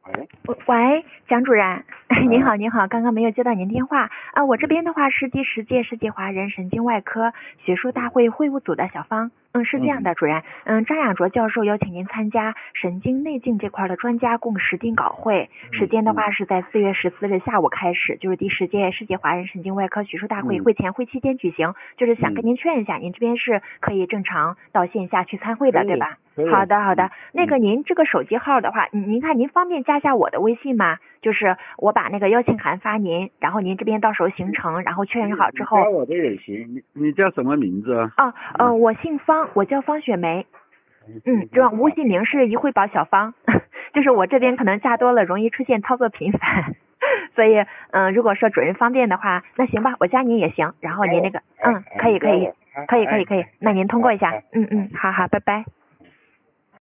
喂，蒋主任，您好，您好，刚刚没有接到您电话啊。我这边的话是第10届世界华人神经外科学术大会会务组的小芳。是这样的，主任，张亚卓教授邀请您参加神经内镜这块的专家共识定稿会，时间的话是在4月14日下午开始，就是第10届世界华人神经外科学术大会会前会期间举行，就是想跟您确认一下，您这边是可以正常到线下去参会的，对吧？好的，好的。那个您这个手机号的话，您看您方便加下我的微信吗？就是我把那个邀请函发您，然后您这边到时候行程，然后确认好之后。 加我的也行。你叫什么名字啊？ 我姓方，我叫方雪梅。这无姓名是一惠宝小芳，就是我这边可能加多了，容易出现操作频繁，所以如果说主任方便的话，那行吧，我加您也行。然后您那个可以，那您通过一下。好，拜拜。